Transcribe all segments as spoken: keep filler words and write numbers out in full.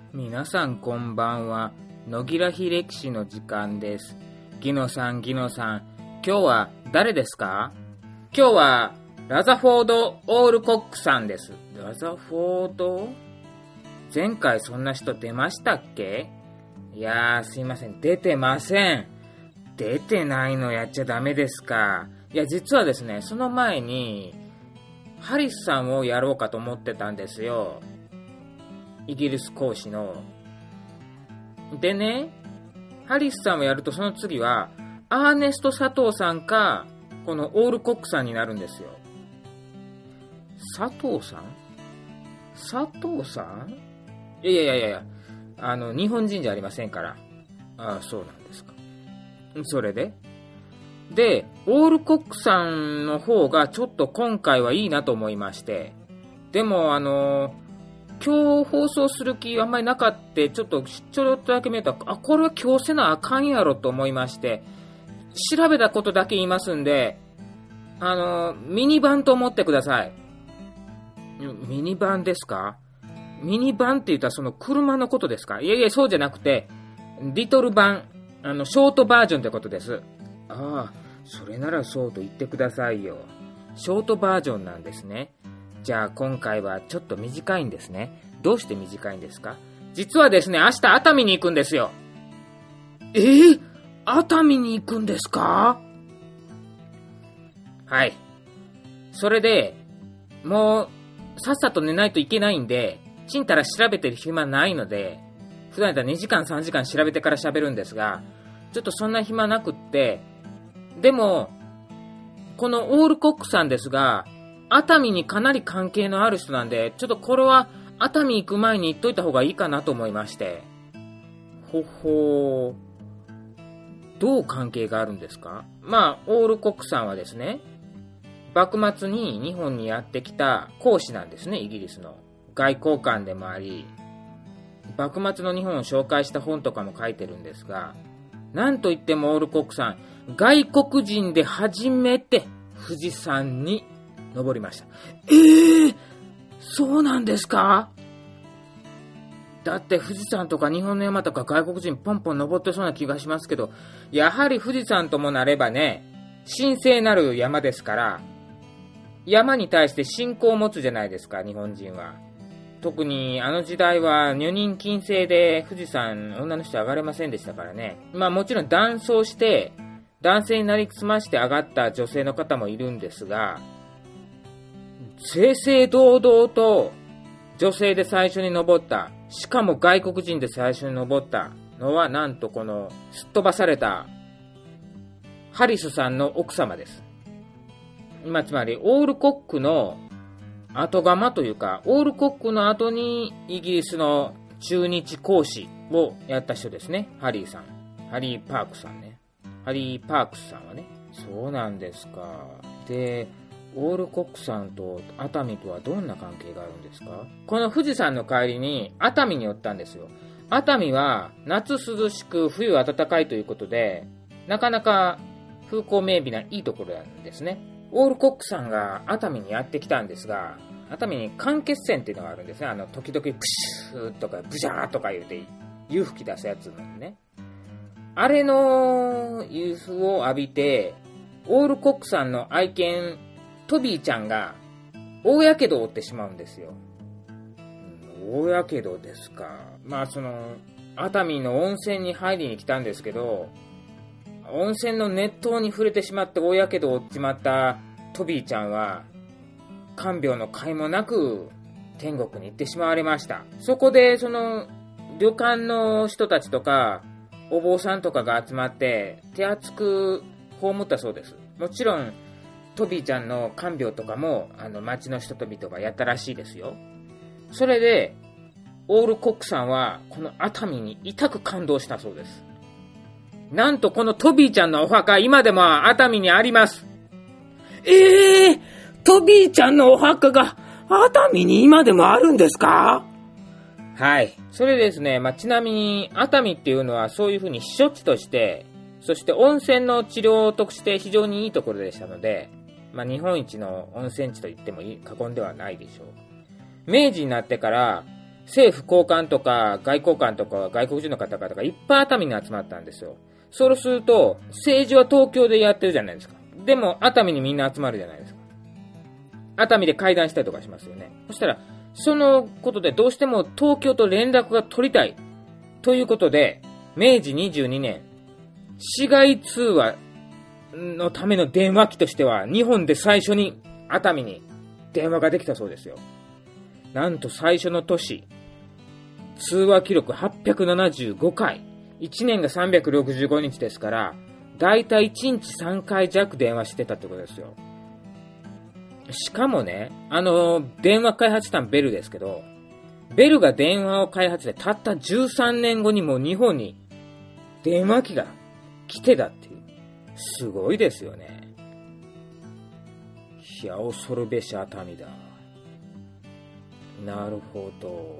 皆さんこんばんは。野木らひ歴史の時間です。ギノさん、ギノさん、今日は誰ですか？今日はラザフォード・オールコックさんです。ラザフォード？前回そんな人出ましたっけ？いやー、すいません、出てません。出てないのやっちゃダメですか？いや、実はですね、その前にハリスさんをやろうかと思ってたんですよ。イギリス講師の。でね、ハリスさんをやるとその次はアーネスト佐藤さんかこのオールコックさんになるんですよ。佐藤さん佐藤さんいやいやいやいや、あの日本人じゃありませんから。ああ、そうなんですか。それででオールコックさんの方がちょっと今回はいいなと思いまして、でもあの今日放送する気あんまりなかった。ちょっとちょろっとだけ見たら、あ、これは今日せなあかんやろと思いまして、調べたことだけ言いますんで、あのミニバンと思ってください。ミニバンですか？ミニバンって言ったらその車のことですか？いやいや、そうじゃなくてリトルバン、あのショートバージョンってことです。ああ、それならそうと言ってくださいよ。ショートバージョンなんですね。じゃあ今回はちょっと短いんですね。どうして短いんですか？実はですね、明日熱海に行くんですよ。えー、熱海に行くんですか？はい。それで、もうさっさと寝ないといけないんで、ちんたら調べてる暇ないので、普段だったらにじかんさんじかん調べてから喋るんですが、ちょっとそんな暇なくって、でもこのオールコックさんですが、熱海にかなり関係のある人なんで、ちょっとこれは熱海行く前に言っといた方がいいかなと思いまして。ほほー。どう関係があるんですか？まあ、オールコックさんはですね、幕末に日本にやってきた公使なんですね、イギリスの。外交官でもあり、幕末の日本を紹介した本とかも書いてるんですが、なんといってもオールコックさん、外国人で初めて富士山に登りました。えー、そうなんですか？だって富士山とか日本の山とか外国人ポンポン登ってそうな気がしますけど、やはり富士山ともなればね、神聖なる山ですから、山に対して信仰を持つじゃないですか、日本人は。特にあの時代は女人禁制で富士山女の人上がれませんでしたからね。まあもちろん男装して男性になりすまして上がった女性の方もいるんですが、正々堂々と女性で最初に登った、しかも外国人で最初に登ったのはなんとこのすっ飛ばされたハリスさんの奥様です。今つまりオールコックの後釜というか、オールコックの後にイギリスの駐日公使をやった人ですね。ハリーさん、ハリー・パークさんね。ハリー・パークスさんはね。そうなんですか。でオールコックさんと熱海とはどんな関係があるんですか？この富士山の帰りに熱海に寄ったんですよ。熱海は夏涼しく冬暖かいということで、なかなか風光明媚ないいところなんですね。オールコックさんが熱海にやってきたんですが、熱海に間欠泉っていうのがあるんですね。あの時々プシューとかブジャーとか言うて湯吹き出すやつなんね。あれの湯を浴びて、オールコックさんの愛犬トビーちゃんが大やけどを負ってしまうんですよ。大やけどですか。まあその熱海の温泉に入りに来たんですけど、温泉の熱湯に触れてしまって大やけどを負ってしまったトビーちゃんは看病の甲斐もなく天国に行ってしまわれました。そこでその旅館の人たちとかお坊さんとかが集まって手厚く葬ったそうです。もちろんトビーちゃんの看病とかもあの町の人々がやったらしいですよ。それでオールコックさんはこの熱海に痛く感動したそうです。なんとこのトビーちゃんのお墓、今でも熱海にあります。えー、トビーちゃんのお墓が熱海に今でもあるんですか？はい。それですね、まあ、ちなみに熱海っていうのはそういうふうに避暑地として、そして温泉の治療として非常にいいところでしたので、まあ、日本一の温泉地と言っても過言ではないでしょう。明治になってから政府高官とか外交官とか外国人の方々がいっぱい熱海に集まったんですよ。そうすると、政治は東京でやってるじゃないですか。でも熱海にみんな集まるじゃないですか。熱海で会談したりとかしますよね。そしたら、そのことでどうしても東京と連絡が取りたい。ということで、めいじにじゅうにねん、市外通話のための電話機としては、日本で最初に熱海に電話ができたそうですよ。なんと最初の年、通話記録はっぴゃくななじゅうごかい。いちねんがさんびゃくろくじゅうごにちですから、だいたいいちにちさんかい弱電話してたってことですよ。しかもね、あの、電話開発したのベルですけど、ベルが電話を開発でたったじゅうさんねんごにも日本に電話機が来てたっていう。すごいですよね。いや、恐るべし熱海だ。なるほど。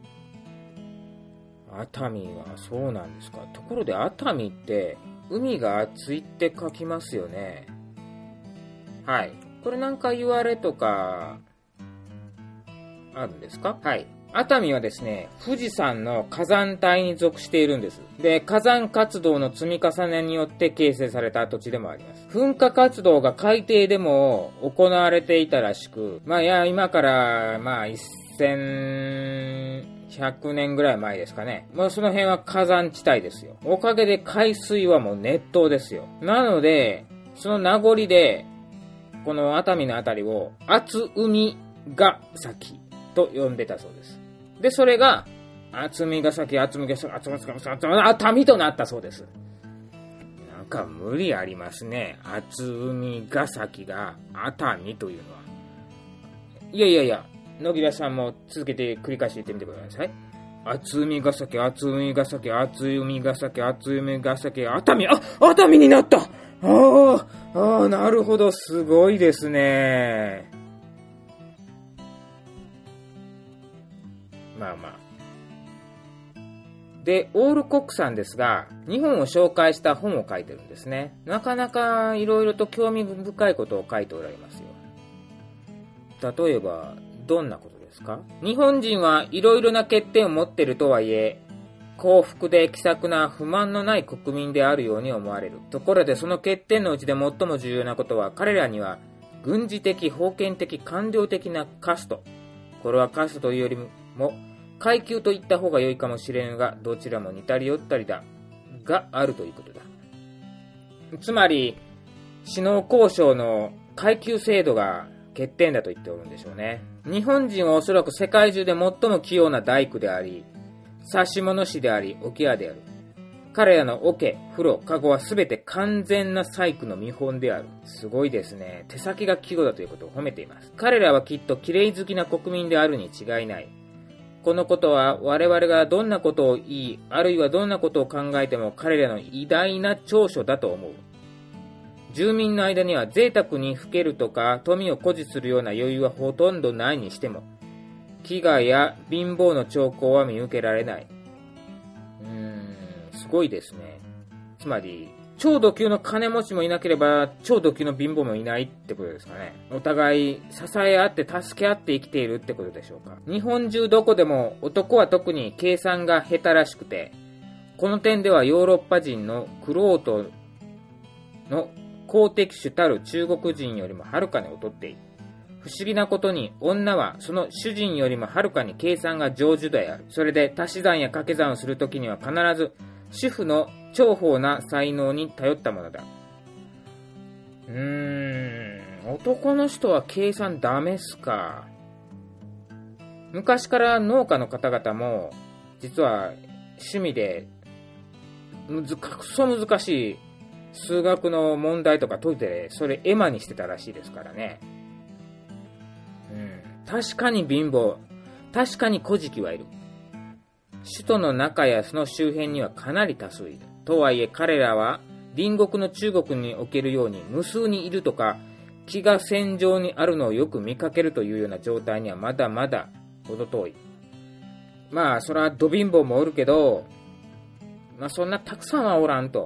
熱海はそうなんですか。ところで熱海って海が熱いって書きますよね。はい。これなんか言われとかあるんですか？はい。熱海はですね、富士山の火山帯に属しているんです。で、火山活動の積み重ねによって形成された土地でもあります。噴火活動が海底でも行われていたらしく、まあいや、今から、まあせんひゃくねんぐらい前ですかね。まあその辺は火山地帯ですよ。おかげで海水はもう熱湯ですよ。なので、その名残で、この熱海のあたりを熱海ヶ崎と呼んでたそうです。で、それが、厚海ヶ崎、厚海ヶ崎、厚海ヶ崎、熱海となったそうです。なんか無理ありますね。厚海ヶ崎が熱海というのは。いやいやいや、野木田さんも続けて繰り返し言ってみてください。厚海ヶ崎、厚海ヶ崎、厚海ヶ崎、厚海ヶ崎、熱海、あ、熱海になった。ああ、ああ、なるほど、すごいですね。まあまあ。で、オールコックさんですが、日本を紹介した本を書いてるんですね。なかなかいろいろと興味深いことを書いておられますよ。例えば、どんなことですか？日本人はいろいろな欠点を持っているとはいえ、幸福で気さくな不満のない国民であるように思われる。ところでその欠点のうちで最も重要なことは、彼らには軍事的、封建的、官僚的なカスト。これはカストというよりも、階級と言った方が良いかもしれんが、どちらも似たり寄ったりだ。があるということだ。つまり、首脳交渉の階級制度が欠点だと言っておるんでしょうね。日本人はおそらく世界中で最も器用な大工であり、指物師であり、置屋である。彼らの桶、風呂、カゴはすべて完全な細工の見本である。すごいですね。手先が器用だということを褒めています。彼らはきっと綺麗好きな国民であるに違いない。このことは我々がどんなことを言い、あるいはどんなことを考えても彼らの偉大な長所だと思う。住民の間には贅沢にふけるとか富を誇示するような余裕はほとんどないにしても、飢餓や貧乏の兆候は見受けられない。うーん、すごいですね。つまり、超度級の金持ちもいなければ、超度級の貧乏もいないってことですかね。お互い支え合って助け合って生きているってことでしょうか。日本中どこでも男は特に計算が下手らしくて、この点ではヨーロッパ人の玄人の公的主たる中国人よりもはるかに劣っている。不思議なことに女はその主人よりもはるかに計算が上手である。それで足し算や掛け算をするときには必ず主婦の重宝な才能に頼ったものだ。うーん、男の人は計算ダメっすか。昔から農家の方々も実は趣味でむずくそ難しい数学の問題とか解いてそれエマにしてたらしいですからね。うん、確かに貧乏、確かに古事記はいる。首都の中やその周辺にはかなり多数いる。とはいえ彼らは隣国の中国におけるように無数にいるとか気が戦場にあるのをよく見かけるというような状態にはまだまだ程遠い。まあそれはど貧乏もおるけど、まあそんなたくさんはおらんと。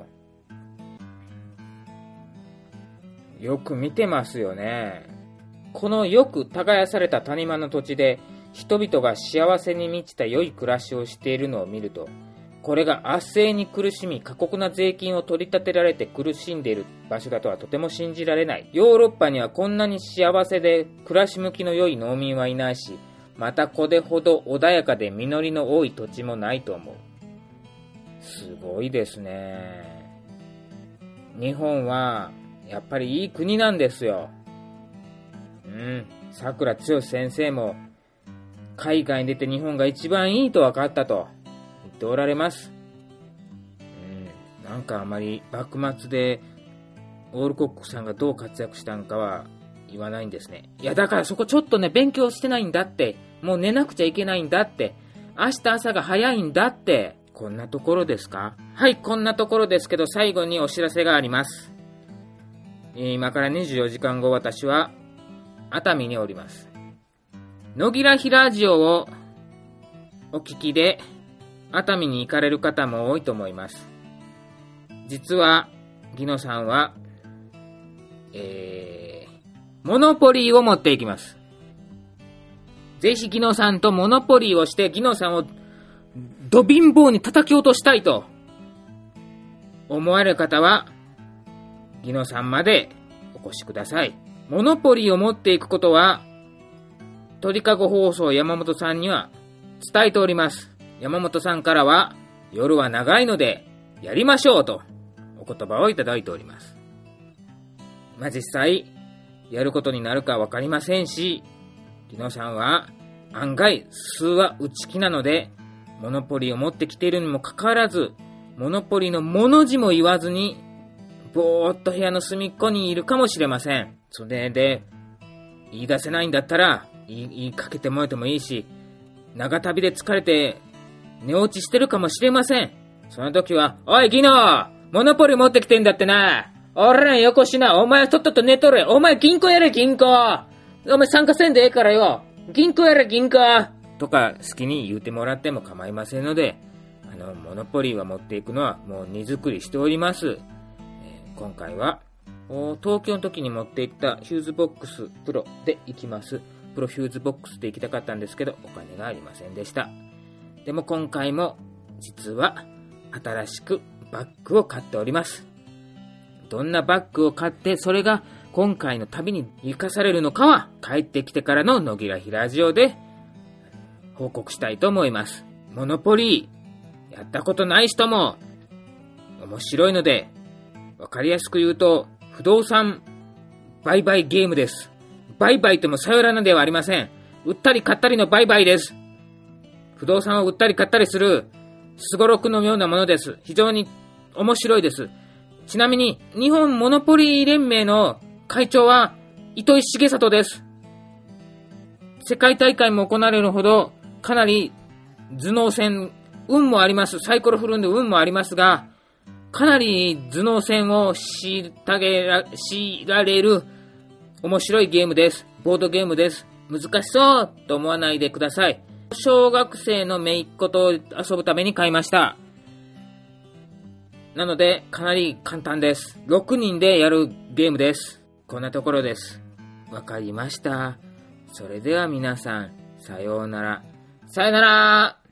よく見てますよね。このよく耕された谷間の土地で人々が幸せに満ちた良い暮らしをしているのを見ると、これが圧政に苦しみ過酷な税金を取り立てられて苦しんでいる場所だとはとても信じられない。ヨーロッパにはこんなに幸せで暮らし向きの良い農民はいないし、またこれほど穏やかで実りの多い土地もないと思う。すごいですね。日本はやっぱりいい国なんですよ。うん、さくらつよし先生も海外に出て日本が一番いいと分かったと言っておられます。うん、なんかあまり幕末でオールコックさんがどう活躍したのかは言わないんですね。いやだからそこちょっとね勉強してないんだって、もう寝なくちゃいけないんだって、明日朝が早いんだって。こんなところですか？はい、こんなところですけど最後にお知らせがあります。今からにじゅうよじかんご私は熱海におります。野木らひラジオをお聞きで熱海に行かれる方も多いと思います。実はギノさんはえー、モノポリーを持っていきます。ぜひギノさんとモノポリーをしてギノさんをド貧乏に叩き落としたいと思われる方はギノさんまでお越しください。モノポリーを持っていくことは鳥かご放送山本さんには伝えております。山本さんからは夜は長いのでやりましょうとお言葉をいただいております。まあ、実際やることになるかわかりませんし、ギノさんは案外数は内気なのでモノポリーを持ってきているにもかかわらずモノポリーのモの字も言わずにぼーっと部屋の隅っこにいるかもしれません。それで言い出せないんだったら言い、言いかけてもらってもいいし、長旅で疲れて寝落ちしてるかもしれません。その時はおいギノモノポリー持ってきてんだってな、俺らよこしな、お前とっとと寝とれ、お前銀行やれ銀行、お前参加せんでええからよ、銀行やれ銀行とか好きに言うてもらっても構いませんので、あのモノポリーは持っていくのはもう荷造りしております。えー、今回は東京の時に持っていったヒューズボックスプロで行きます。プロヒューズボックスで行きたかったんですけどお金がありませんでした。でも今回も実は新しくバッグを買っております。どんなバッグを買ってそれが今回の旅に生かされるのかは帰ってきてからの野木らひラジオで報告したいと思います。モノポリーやったことない人も面白いので、わかりやすく言うと不動産売買ゲームです。売買ともさよならではありません。売ったり買ったりの売買です。不動産を売ったり買ったりするすごろくのようなものです。非常に面白いです。ちなみに日本モノポリー連盟の会長は糸井重里です。世界大会も行われるほどかなり頭脳戦運もあります。サイコロ振るんで運もありますが、かなり頭脳戦をしらげらしられる面白いゲームです。ボードゲームです。難しそうと思わないでください。小学生の姪っ子と遊ぶために買いました。なのでかなり簡単です。ろくにんでやるゲームです。こんなところです。わかりました。それでは皆さんさようなら。さようなら。